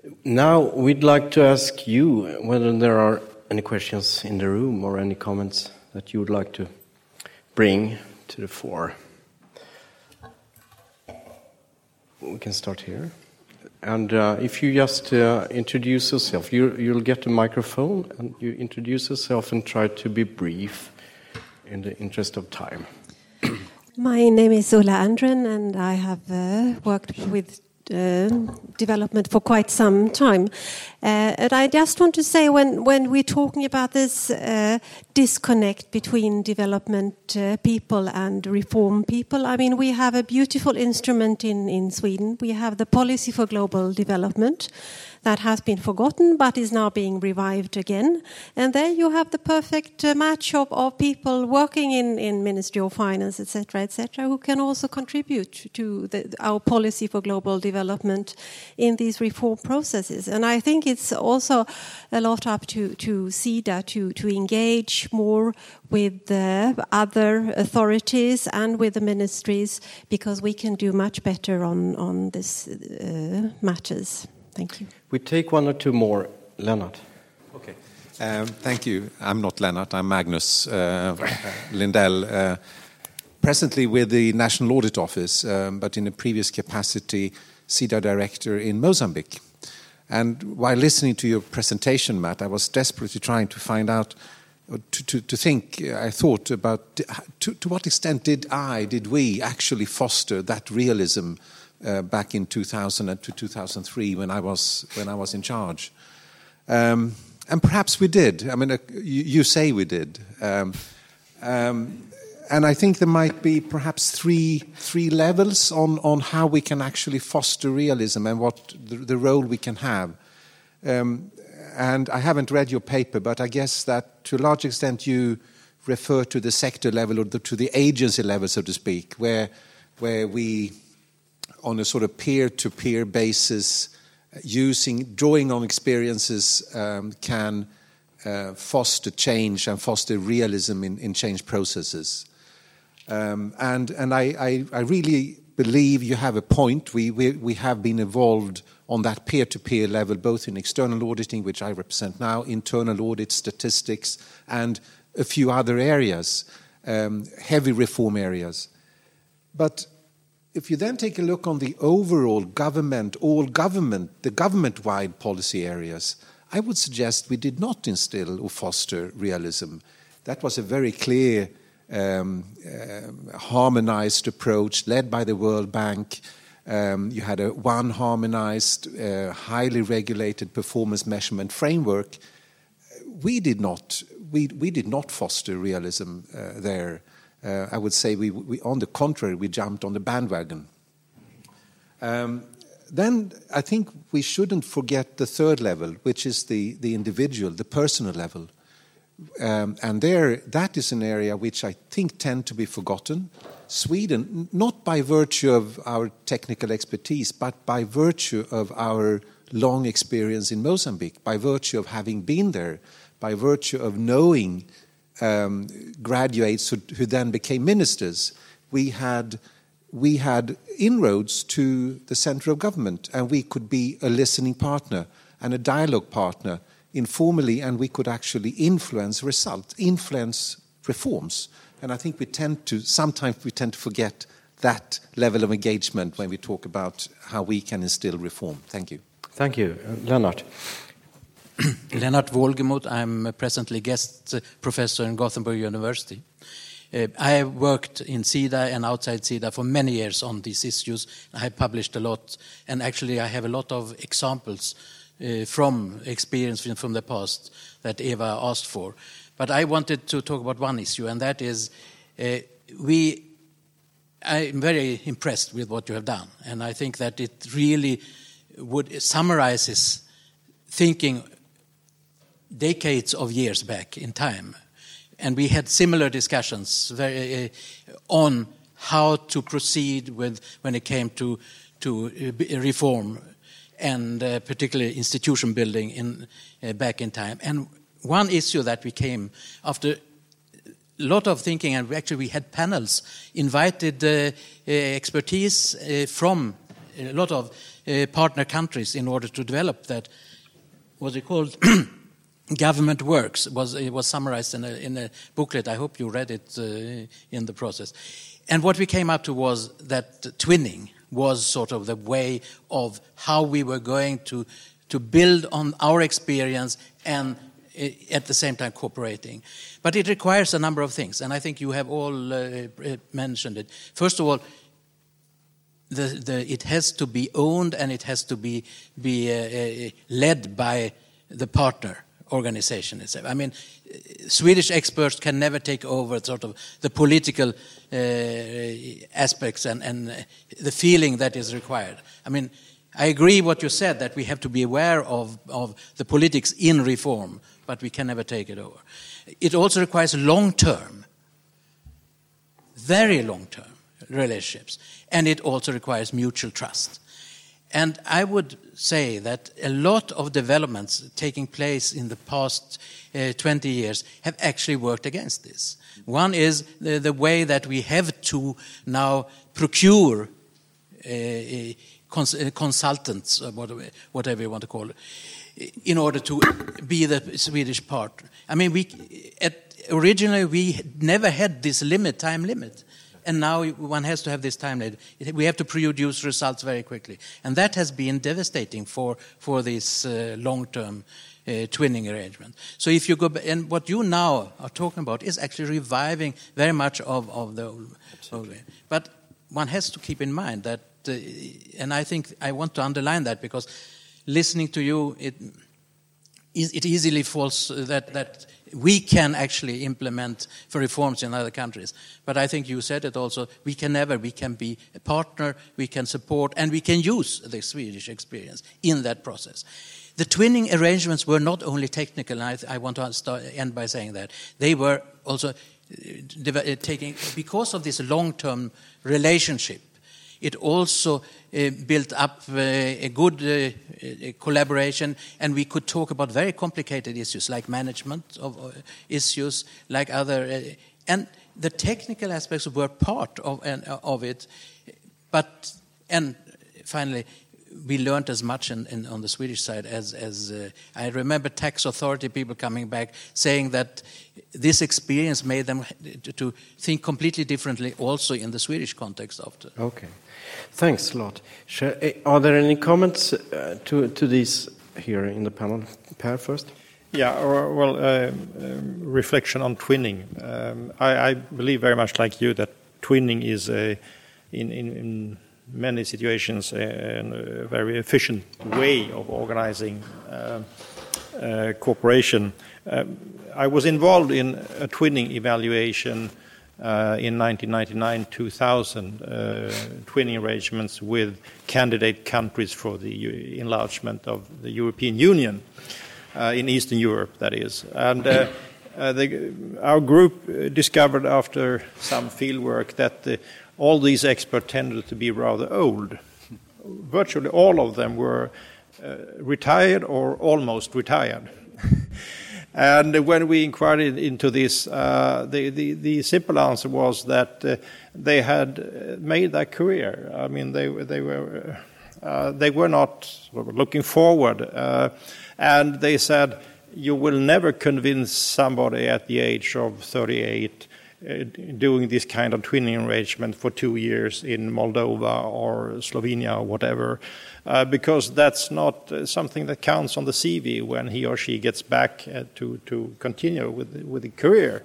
Now we'd like to ask you whether there are any questions in the room or any comments that you would like to bring to the fore. We can start here. And if you just introduce yourself, you'll get a microphone, and you introduce yourself and try to be brief in the interest of time. My name is Ulla Andren, and I have worked with development for quite some time. And I just want to say, when we're talking about this disconnect between development people and reform people, I mean, we have a beautiful instrument in Sweden. We have the Policy for Global Development that has been forgotten but is now being revived again. And there you have the perfect match of people working in Ministry of Finance, etc., who can also contribute to our Policy for Global Development in these reform processes. And I think it's also a lot up to SIDA to engage more with the other authorities and with the ministries, because we can do much better on this matters. Thank you. We take one or two more. Lennart. Okay. Thank you. I'm not Lennart. I'm Magnus Lindell. Presently with the National Audit Office, but in a previous capacity, SIDA Director in Mozambique. And while listening to your presentation, Matt, I was desperately trying to find out, I thought about to what extent did we actually foster that realism back in 2000 to 2003 when I was in charge. And perhaps we did. I mean, you say we did. And I think there might be perhaps three levels on how we can actually foster realism and what the role we can have. And I haven't read your paper, but I guess that to a large extent you refer to the sector level or to the agency level, so to speak, where we, on a sort of peer-to-peer basis, drawing on experiences, can foster change and foster realism in change processes. And I really believe you have a point. We have been involved on that peer-to-peer level, both in external auditing, which I represent now, internal audit, statistics, and a few other areas, heavy reform areas. But if you then take a look on the overall the government-wide policy areas, I would suggest we did not instill or foster realism. That was a very clear, harmonized approach led by the World Bank. You had one harmonized, highly regulated performance measurement framework. We did not foster realism there. I would say we on the contrary, we jumped on the bandwagon. Then I think we shouldn't forget the third level, which is the individual, the personal level. And that is an area which I think tend to be forgotten. Sweden, not by virtue of our technical expertise, but by virtue of our long experience in Mozambique, by virtue of having been there, by virtue of knowing graduates who then became ministers, we had inroads to the center of government, and we could be a listening partner and a dialogue partner informally, and we could actually influence reforms. And I think sometimes we tend to forget that level of engagement when we talk about how we can instill reform. Thank you. Thank you. Lennart. Lennart Wolgemuth. I'm presently guest professor in Gothenburg University. I have worked in SIDA and outside SIDA for many years on these issues. I have published a lot, and actually I have a lot of examples from experience from the past that Eva asked for. But I wanted to talk about one issue, and that is I'm very impressed with what you have done, and I think that it really summarizes thinking decades of years back in time. And we had similar discussions on how to proceed when it came to reform and particularly institution building back in time. And one issue that we came after a lot of thinking, and we had panels, invited expertise from a lot of partner countries in order to develop that. What's it called? Government works. It was summarized in a booklet. I hope you read it in the process. And what we came up to was that twinning was sort of the way of how we were going to build on our experience and at the same time cooperating. But it requires a number of things, and I think you have all mentioned it. First of all, it has to be owned and it has to be led by the partner organization itself. I mean, Swedish experts can never take over sort of the political aspects and the feeling that is required. I mean, I agree what you said, that we have to be aware of the politics in reform, but we can never take it over. It also requires long-term, very long-term relationships, and it also requires mutual trust. And I would say that a lot of developments taking place in the past 20 years have actually worked against this. One is the way that we have to now procure consultants, whatever you want to call it, in order to be the Swedish partner. I mean, originally we never had this time limit. And now one has to have this time limit. We have to produce results very quickly. And that has been devastating for this long-term twinning arrangement. So if you go, and what you now are talking about is actually reviving very much of the old way. But one has to keep in mind that, and I think I want to underline that, because listening to you, it easily falls that we can actually implement for reforms in other countries. But I think you said it also, we can be a partner, we can support, and we can use the Swedish experience in that process. The twinning arrangements were not only technical, and I want to end by saying that. They were also taking, because of this long-term relationship, it also built up a good collaboration, and we could talk about very complicated issues like management of issues, like other, and the technical aspects were part of it. But and finally, we learned as much on the Swedish side as I remember tax authority people coming back saying that this experience made them to think completely differently also in the Swedish context after. Okay. Thanks a lot. Are there any comments to these here in the panel? Per first. Yeah, reflection on twinning. I believe very much like you that twinning is in many situations a very efficient way of organizing cooperation. I was involved in a twinning evaluation in 1999-2000, twinning arrangements with candidate countries for the enlargement of the European Union, in Eastern Europe, that is. And our group discovered after some fieldwork that all these experts tended to be rather old. Virtually all of them were retired or almost retired. And when we inquired into this, the simple answer was that they had made their career. I mean, they were not sort of looking forward, and they said, "You will never convince somebody at the age of 38 doing this kind of twinning arrangement for 2 years in Moldova or Slovenia or whatever, because that's not something that counts on the CV when he or she gets back to continue with the career."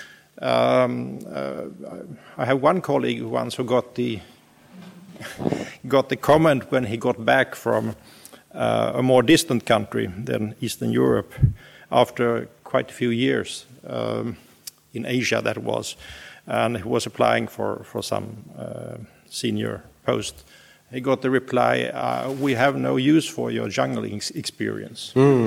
I have one colleague once who got the comment when he got back from a more distant country than Eastern Europe after quite a few years. In Asia, that was, and he was applying for some senior post. He got the reply, "We have no use for your jungling experience."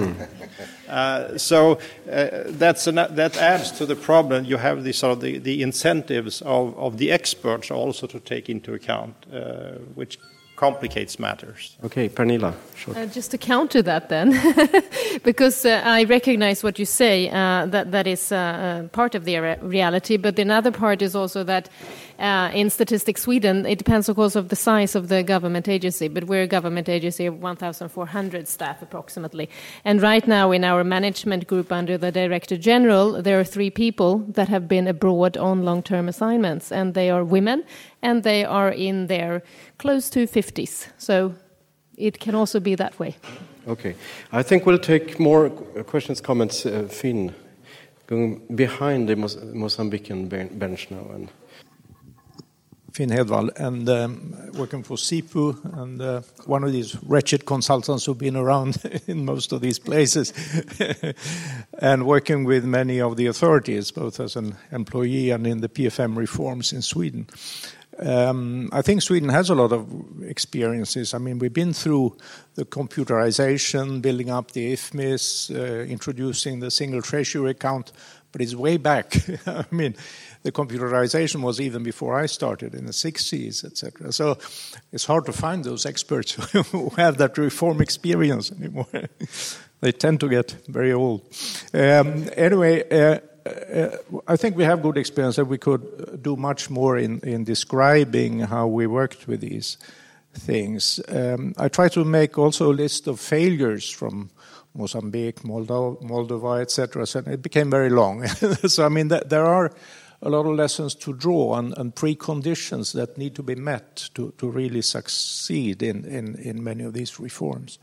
So that adds to the problem. You have the incentives of the experts also to take into account, which complicates matters. Okay, Pernilla, short. Just to counter that then, because I recognize what you say, that is part of the reality, but another part is also that In Statistics Sweden, it depends, of course, of the size of the government agency, but we're a government agency of 1,400 staff approximately. And right now in our management group under the Director General, there are 3 people that have been abroad on long-term assignments, and they are women, and they are in their close to 50s. So it can also be that way. Okay. I think we'll take more questions, comments. Finn, going behind the Mozambican bench now. And Finn Hedvall, and working for SIPU, and one of these wretched consultants who've been around in most of these places, and working with many of the authorities, both as an employee and in the PFM reforms in Sweden. I think Sweden has a lot of experiences. I mean, we've been through the computerization, building up the IFMIS, introducing the single treasury account, but it's way back. I mean, the computerization was even before I started in the 60s, etc. So it's hard to find those experts who have that reform experience anymore. They tend to get very old. Anyway, I think we have good experience that we could do much more in describing how we worked with these things. I try to make also a list of failures from Mozambique, Moldova, etc. So it became very long. So I mean, there are a lot of lessons to draw and preconditions that need to be met to really succeed in many of these reforms.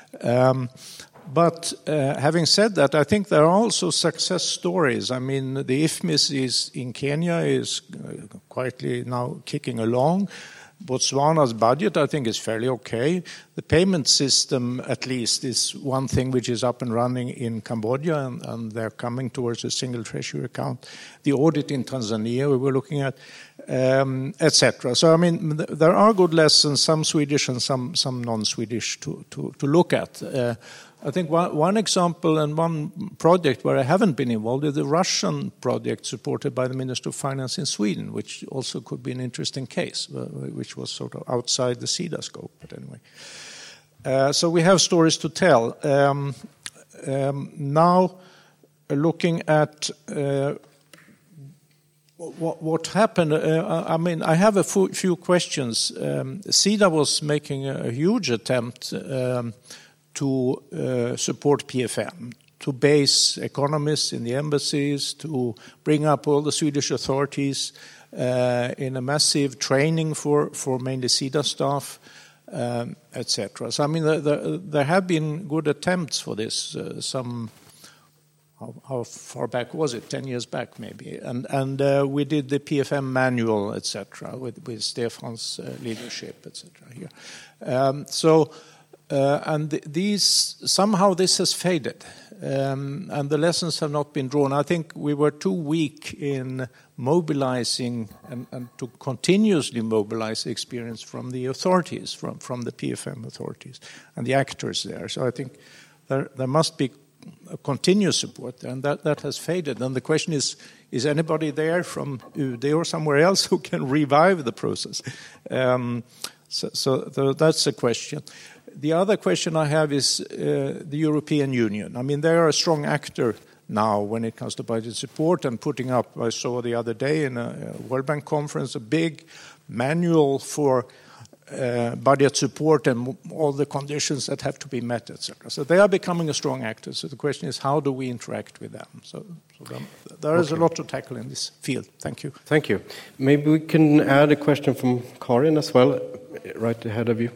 But having said that, I think there are also success stories. I mean, the IFMIS in Kenya is quietly now kicking along. Botswana's budget, I think, is fairly okay. The payment system, at least, is one thing which is up and running in Cambodia, and they're coming towards a single treasury account. The audit in Tanzania we were looking at, etc. So, I mean, there are good lessons, some Swedish and some non-Swedish to look at. I think one example and one project where I haven't been involved is the Russian project supported by the Minister of Finance in Sweden, which also could be an interesting case, which was sort of outside the SIDA scope. But anyway, so we have stories to tell. Now, looking at what happened, I mean, I have a few questions. SIDA was making a huge attempt to support PFM, to base economists in the embassies, to bring up all the Swedish authorities in a massive training for mainly SIDA staff, etc. So, I mean, there have been good attempts for this. How far back was it? 10 years back, maybe. And we did the PFM manual, etc., with Stefan's leadership, etc. here. And somehow this has faded, and the lessons have not been drawn. I think we were too weak in mobilizing and to continuously mobilize the experience from the authorities, from the PFM authorities and the actors there. So I think there must be a continuous support, and that has faded. And the question is anybody there from UD or somewhere else who can revive the process? So that's a question. The other question I have is the European Union. I mean, they are a strong actor now when it comes to budget support and putting up, I saw the other day in a World Bank conference, a big manual for budget support and all the conditions that have to be met, etc. So they are becoming a strong actor. So the question is, how do we interact with them? So there is a lot to tackle in this field. Thank you. Thank you. Maybe we can add a question from Karin as well, right ahead of you.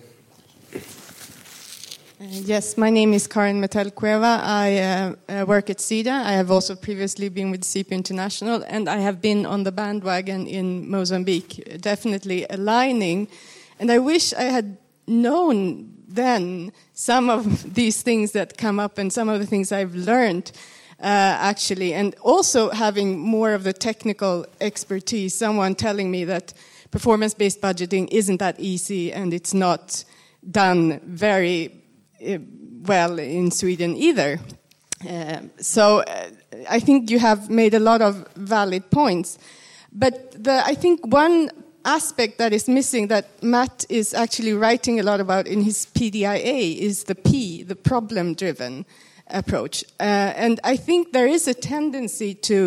Yes, my name is Karin Metel Cueva. I work at SIDA. I have also previously been with SIPU International, and I have been on the bandwagon in Mozambique, definitely aligning. And I wish I had known then some of these things that come up and some of the things I've learned, actually. And also having more of the technical expertise, someone telling me that performance-based budgeting isn't that easy and it's not done very well in Sweden either. So I think you have made a lot of valid points. But I think one aspect that is missing that Matt is actually writing a lot about in his PDIA is the problem-driven approach. And I think there is a tendency to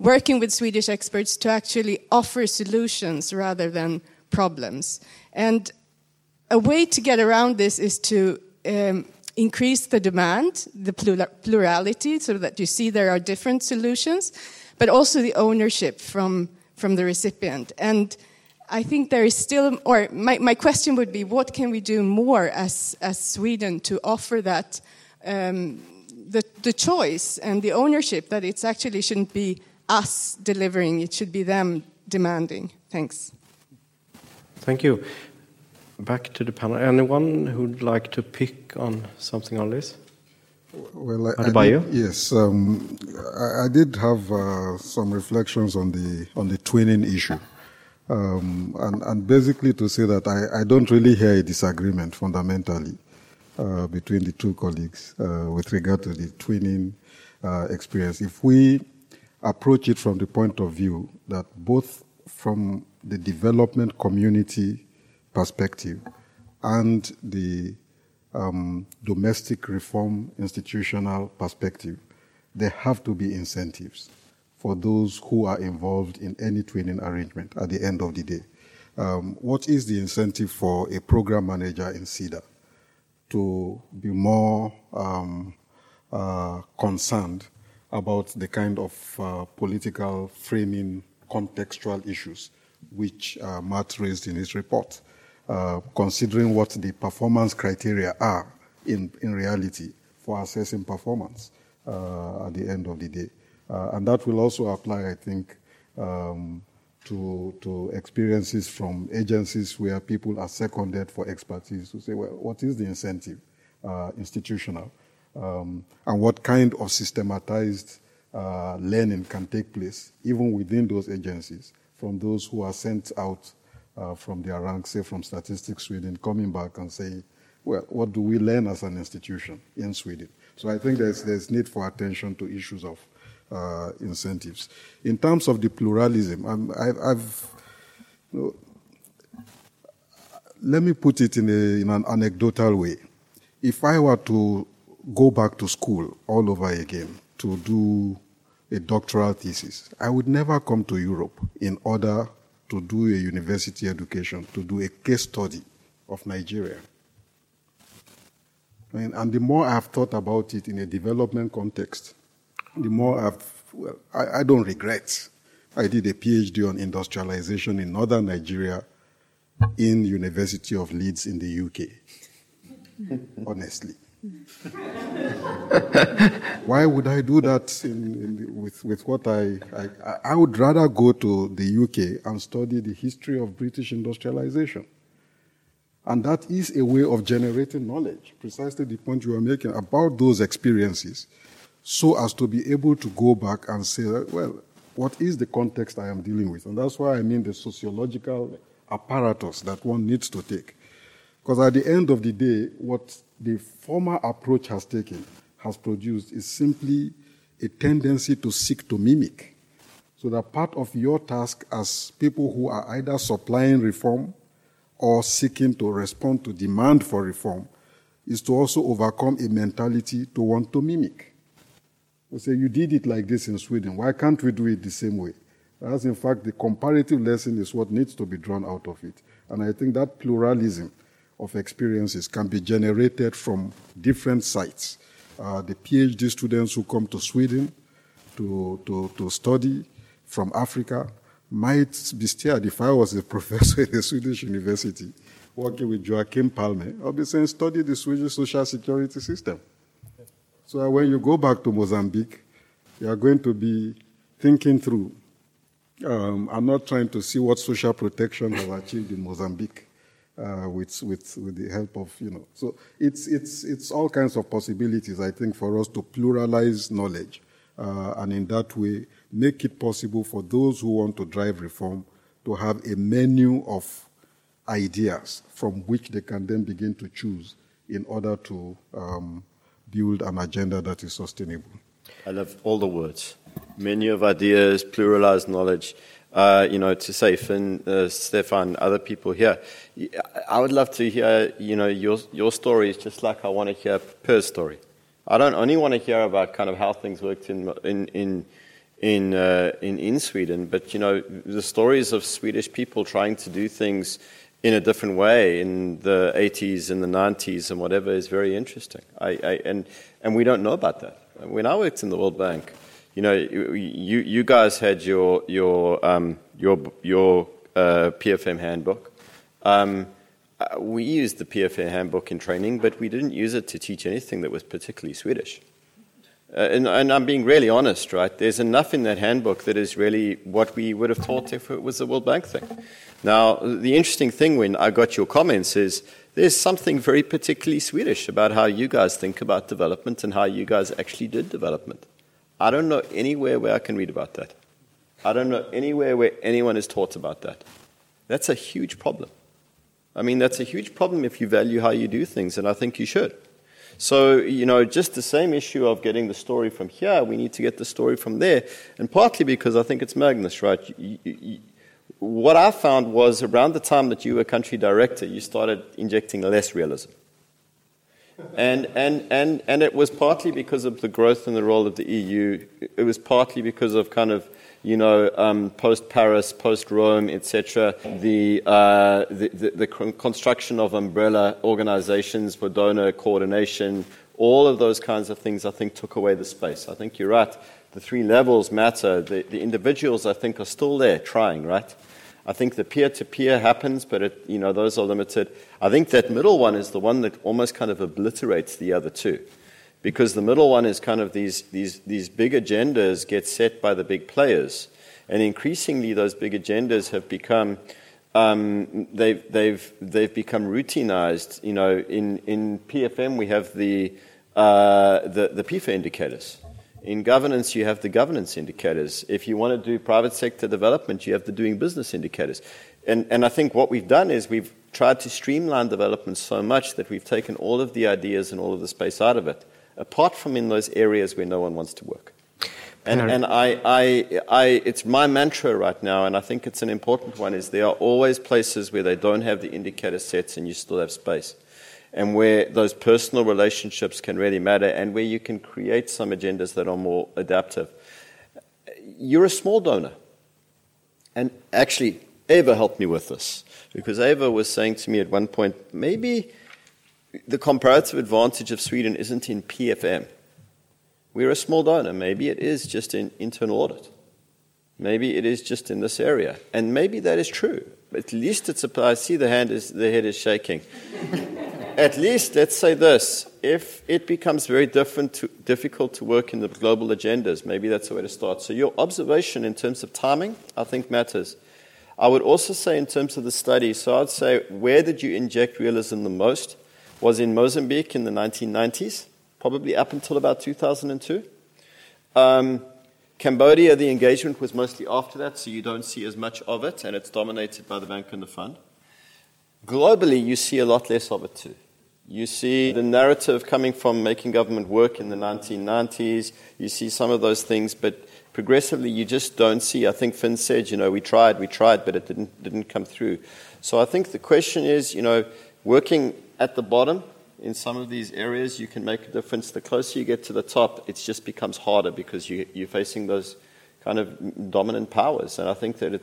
working with Swedish experts to actually offer solutions rather than problems. And a way to get around this is to increase the demand, the plurality, so that you see there are different solutions, but also the ownership from the recipient. And I think there is still, or my question would be, what can we do more as Sweden to offer that, the choice and the ownership, that it's actually shouldn't be us delivering, it should be them demanding. Thanks. Thank you. Back to the panel. Anyone who'd like to pick on something on this? Well, Yes. I did have some reflections on the twinning issue, and basically to say that I don't really hear a disagreement fundamentally between the two colleagues with regard to the twinning experience. If we approach it from the point of view that both from the development community perspective and the domestic reform institutional perspective, there have to be incentives for those who are involved in any twinning arrangement at the end of the day. What is the incentive for a program manager in SIDA to be more concerned about the kind of political framing contextual issues which Matt raised in his report, considering what the performance criteria are in reality for assessing performance at the end of the day. And that will also apply, I think, to experiences from agencies where people are seconded for expertise to say, well, what is the incentive, institutional, and what kind of systematized learning can take place, even within those agencies, from those who are sent out from their ranks, say from Statistics Sweden, coming back and saying, well, what do we learn as an institution in Sweden? So I think there's need for attention to issues of incentives. In terms of the pluralism, let me put it in an anecdotal way. If I were to go back to school all over again to do a doctoral thesis, I would never come to Europe in order to do a university education, to do a case study of Nigeria. And the more I've thought about it in a development context, the more I don't regret. I did a PhD on industrialization in northern Nigeria in University of Leeds in the UK, honestly. Why would I do that with what I would rather go to the UK and study the history of British industrialization. And that is a way of generating knowledge, precisely the point you are making about those experiences, so as to be able to go back and say, well, what is the context I am dealing with? And that's why I mean the sociological apparatus that one needs to take. Because at the end of the day, what the former approach has produced is simply a tendency to seek to mimic. So that part of your task as people who are either supplying reform or seeking to respond to demand for reform is to also overcome a mentality to want to mimic. We say, you did it like this in Sweden, why can't we do it the same way? As in fact, the comparative lesson is what needs to be drawn out of it. And I think that pluralism of experiences can be generated from different sites. The PhD students who come to Sweden to study from Africa might be scared. If I was a professor at a Swedish university working with Joachim Palme, I'll be saying, study the Swedish social security system. So when you go back to Mozambique, you are going to be thinking through. I'm not trying to see what social protection has achieved in Mozambique with the help of, So it's all kinds of possibilities, I think, for us to pluralize knowledge and in that way make it possible for those who want to drive reform to have a menu of ideas from which they can then begin to choose in order to build an agenda that is sustainable. I love all the words. Menu of ideas, pluralized knowledge. To say, Finn, Stefan, other people here, I would love to hear, your stories just like I want to hear Per's story. I don't only want to hear about kind of how things worked in in Sweden. But, you know, the stories of Swedish people trying to do things in a different way in the 80s and the 90s and whatever is very interesting. And we don't know about that. When I worked in the World Bank, you know, you guys had your PFM handbook. We used the PFM handbook in training, but we didn't use it to teach anything that was particularly Swedish. And I'm being really honest, right? There's enough in that handbook that is really what we would have taught if it was a World Bank thing. Now, the interesting thing when I got your comments is there's something very particularly Swedish about how you guys think about development and how you guys actually did development. I don't know anywhere where I can read about that. I don't know anywhere where anyone is taught about that. That's a huge problem. I mean, that's a huge problem if you value how you do things, and I think you should. So, you know, just the same issue of getting the story from here, we need to get the story from there. And partly because I think it's Magnus, right? What I found was around the time that you were country director, you started injecting less realism. And it was partly because of the growth and the role of the EU. It was partly because of kind of, you know, post-Paris, post-Rome, etc., the construction of umbrella organizations for donor coordination, all of those kinds of things, I think, took away the space. I think you're right. The three levels matter. The individuals, I think, are still there trying, right? I think the peer-to-peer happens, but, you know, those are limited. I think that middle one is the one that almost kind of obliterates the other two. Because the middle one is kind of these big agendas get set by the big players, and increasingly those big agendas have become they've become routinized. You know, in PFM we have the PIFA indicators. In governance you have the governance indicators. If you want to do private sector development, you have the doing business indicators. And I think what we've done is we've tried to streamline development so much that we've taken all of the ideas and all of the space out of it, apart from in those areas where no one wants to work. And it's my mantra right now, and I think it's an important one, is there are always places where they don't have the indicator sets and you still have space, and where those personal relationships can really matter, and where you can create some agendas that are more adaptive. You're a small donor. And actually, Eva helped me with this, because Eva was saying to me at one point, maybe the comparative advantage of Sweden isn't in PFM. We're a small donor. Maybe it is just in internal audit. Maybe it is just in this area. And maybe that is true. At least it's I see the head is shaking. At least, let's say this, if it becomes very difficult to work in the global agendas, maybe that's the way to start. So your observation in terms of timing, I think, matters. I would also say in terms of the study, so I'd say where did you inject realism the most? Was in Mozambique in the 1990s, probably up until about 2002. Cambodia, the engagement was mostly after that, so you don't see as much of it, and it's dominated by the bank and the fund. Globally, you see a lot less of it too. You see the narrative coming from making government work in the 1990s. You see some of those things, but progressively you just don't see. I think Finn said, you know, we tried, but it didn't come through. So I think the question is, you know, working at the bottom in some of these areas, you can make a difference. The closer you get to the top, it just becomes harder because you're facing those kind of dominant powers. And I think that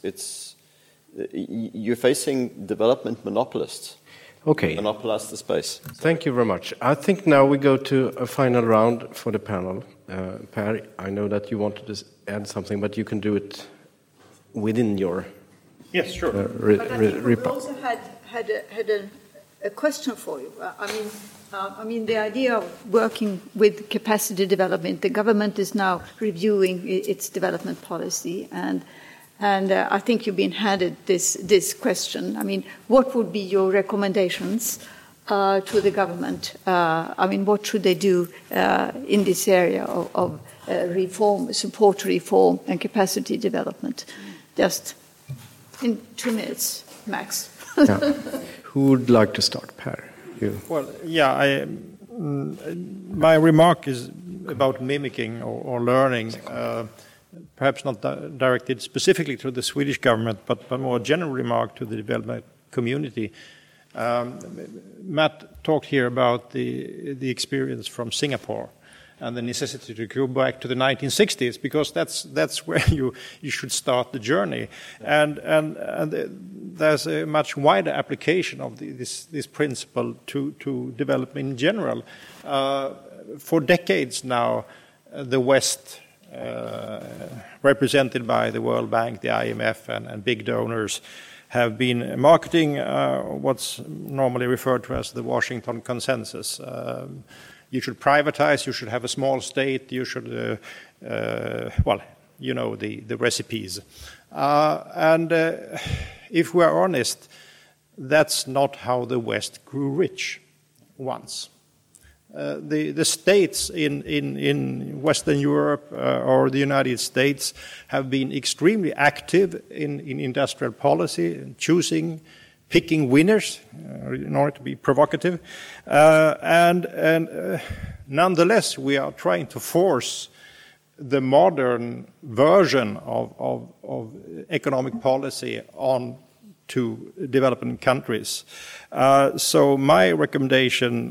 you're facing development monopolists. Okay. Monopolize the space. Thank you very much. I think now we go to a final round for the panel. Per, I know that you wanted to add something, but you can do it within your... Yes, sure. But I think we also had a question for you. I mean, the idea of working with capacity development, the government is now reviewing its development policy, and I think you've been handed this question. I mean, what would be your recommendations to the government? I mean, what should they do in this area of reform, support reform, and capacity development? Just in 2 minutes, max. Yeah. Who would like to start, Per? You. Well, yeah, my remark is about mimicking or learning. Perhaps not directed specifically to the Swedish government, but more a general remark to the development community. Matt talked here about the experience from Singapore, and the necessity to go back to the 1960s, because that's where you should start the journey. And there's a much wider application of this principle to development in general. For decades now, the West, represented by the World Bank, the IMF, and big donors, have been marketing what's normally referred to as the Washington Consensus. You should privatize, you should have a small state, you should, well, you know the recipes. And if we're honest, that's not how the West grew rich once. The states in Western Europe or the United States have been extremely active in industrial policy, picking winners in order to be provocative. And nonetheless, we are trying to force the modern version of economic policy on to developing countries. So my recommendation,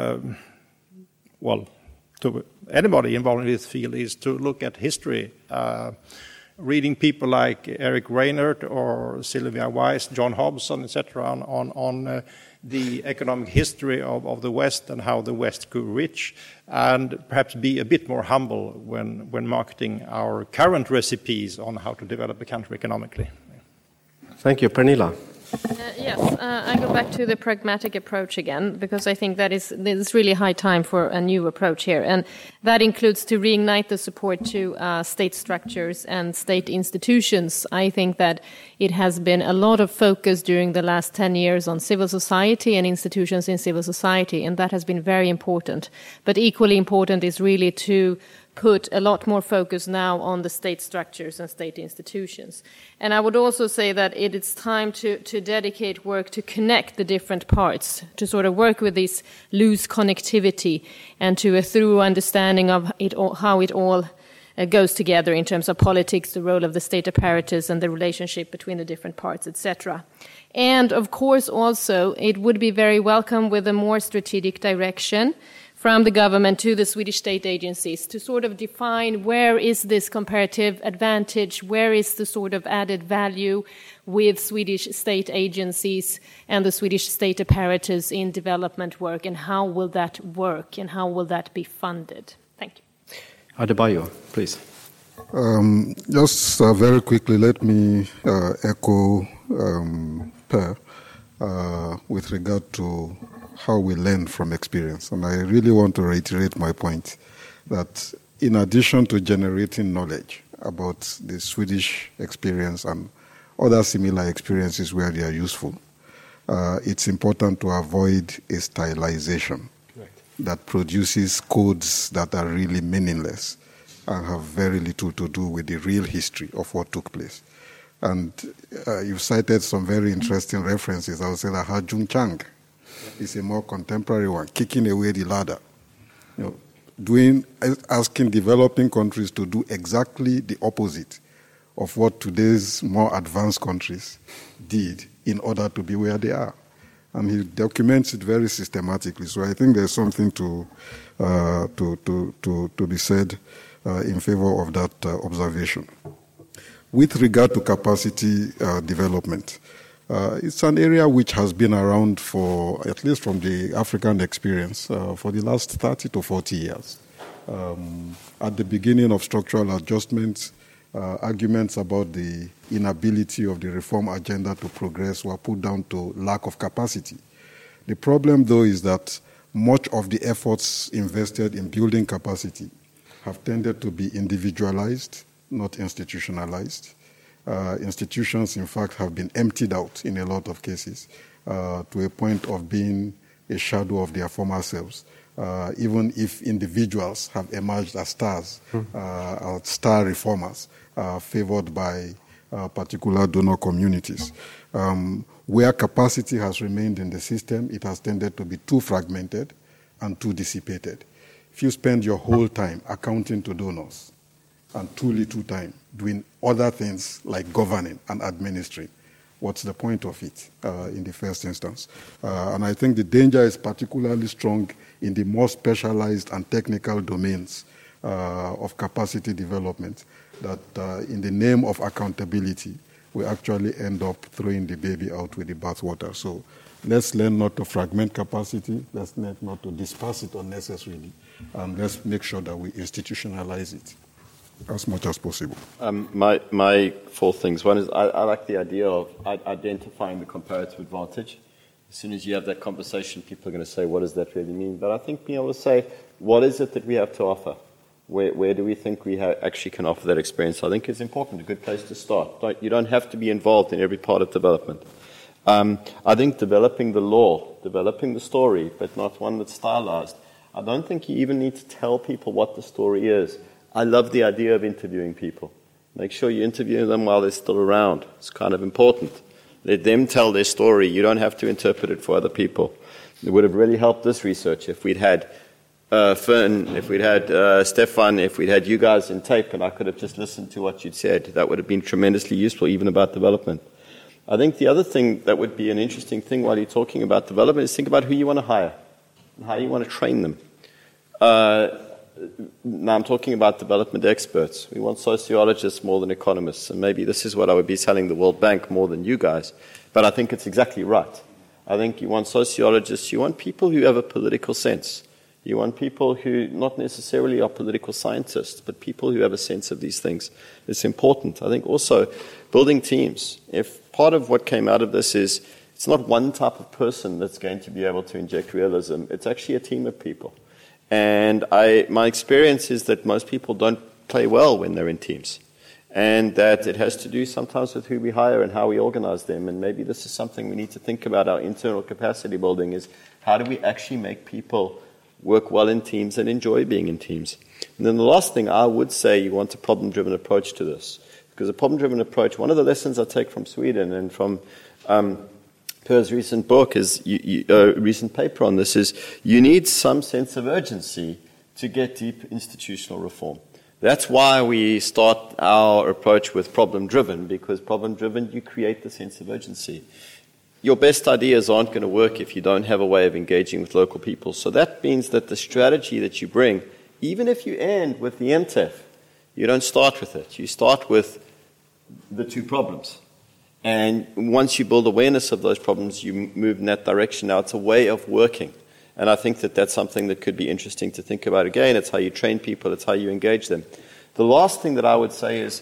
well, to anybody involved in this field is to look at history. Reading people like Eric Reinert or Sylvia Weiss, John Hobson, etc., on the economic history of the West and how the West grew rich, and perhaps be a bit more humble when marketing our current recipes on how to develop a country economically. Thank you. Pernilla. Yes, I go back to the pragmatic approach again, because I think there's really high time for a new approach here. And that includes to reignite the support to state structures and state institutions. I think that it has been a lot of focus during the last 10 years on civil society and institutions in civil society, and that has been very important. But equally important is really to put a lot more focus now on the state structures and state institutions. And I would also say that it is time to dedicate work to connect the different parts, to sort of work with this loose connectivity and to a thorough understanding of it all, how it all goes together in terms of politics, the role of the state apparatus and the relationship between the different parts, etc. And of course also it would be very welcome with a more strategic direction from the government to the Swedish state agencies to sort of define where is this comparative advantage, where is the sort of added value with Swedish state agencies and the Swedish state apparatus in development work, and how will that work and how will that be funded? Thank you. Adebayo, please. Just very quickly, let me echo Per with regard to how we learn from experience. And I really want to reiterate my point that in addition to generating knowledge about the Swedish experience and other similar experiences where they are useful, it's important to avoid a stylization that produces codes that are really meaningless and have very little to do with the real history of what took place. And you've cited some very interesting references. I would say that Hajun Chang is a more contemporary one, kicking away the ladder. You know, asking developing countries to do exactly the opposite of what today's more advanced countries did in order to be where they are. And he documents it very systematically. So I think there's something to be said in favor of that observation. With regard to capacity development, it's an area which has been around for, at least from the African experience, for the last 30 to 40 years. At the beginning of structural adjustments, arguments about the inability of the reform agenda to progress were put down to lack of capacity. The problem, though, is that much of the efforts invested in building capacity have tended to be individualized, not institutionalized. Institutions, in fact, have been emptied out in a lot of cases to a point of being a shadow of their former selves, even if individuals have emerged as stars, star reformers, favored by particular donor communities. Where capacity has remained in the system, it has tended to be too fragmented and too dissipated. If you spend your whole time accounting to donors and too little time doing other things like governing and administering, what's the point of it in the first instance? And I think the danger is particularly strong in the more specialized and technical domains of capacity development, that in the name of accountability, we actually end up throwing the baby out with the bathwater. So let's learn not to fragment capacity, let's learn not to disperse it unnecessarily, and let's make sure that we institutionalize it as much as possible. My four things. One is I like the idea of identifying the comparative advantage. As soon as you have that conversation, people are going to say, what does that really mean? But I think being able to say, what is it that we have to offer? Where do we think we actually can offer that experience? I think it's important, a good place to start. You don't have to be involved in every part of development. I think developing the law, developing the story, but not one that's stylized. I don't think you even need to tell people what the story is. I love the idea of interviewing people. Make sure you interview them while they're still around. It's kind of important. Let them tell their story. You don't have to interpret it for other people. It would have really helped this research if we'd had Fern, if we'd had Stefan, if we'd had you guys in tape and I could have just listened to what you'd said. That would have been tremendously useful, even about development. I think the other thing that would be an interesting thing while you're talking about development is think about who you want to hire and how you want to train them. Now I'm talking about development experts. We want sociologists more than economists, and maybe this is what I would be telling the World Bank more than you guys, but I think it's exactly right. I think you want sociologists, you want people who have a political sense. You want people who not necessarily are political scientists, but people who have a sense of these things. It's important. I think also building teams. If part of what came out of this is it's not one type of person that's going to be able to inject realism, it's actually a team of people. And my experience is that most people don't play well when they're in teams. And that it has to do sometimes with who we hire and how we organize them. And maybe this is something we need to think about our internal capacity building is how do we actually make people work well in teams and enjoy being in teams. And then the last thing I would say, you want a problem-driven approach to this. Because a problem-driven approach, one of the lessons I take from Sweden and from Per's recent book is, recent paper on this is, you need some sense of urgency to get deep institutional reform. That's why we start our approach with problem-driven, because problem-driven, you create the sense of urgency. Your best ideas aren't going to work if you don't have a way of engaging with local people. So that means that the strategy that you bring, even if you end with the MTEF, you don't start with it. You start with the two problems. And once you build awareness of those problems, you move in that direction. Now, it's a way of working. And I think that that's something that could be interesting to think about again. It's how you train people. It's how you engage them. The last thing that I would say is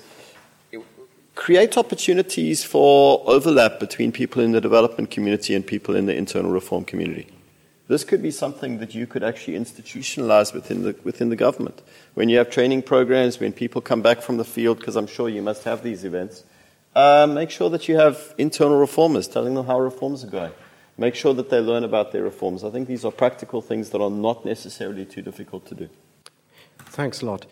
create opportunities for overlap between people in the development community and people in the internal reform community. This could be something that you could actually institutionalize within the government. When you have training programs, when people come back from the field, because I'm sure you must have these events, make sure that you have internal reformers telling them how reforms are going. Make sure that they learn about their reforms. I think these are practical things that are not necessarily too difficult to do. Thanks a lot.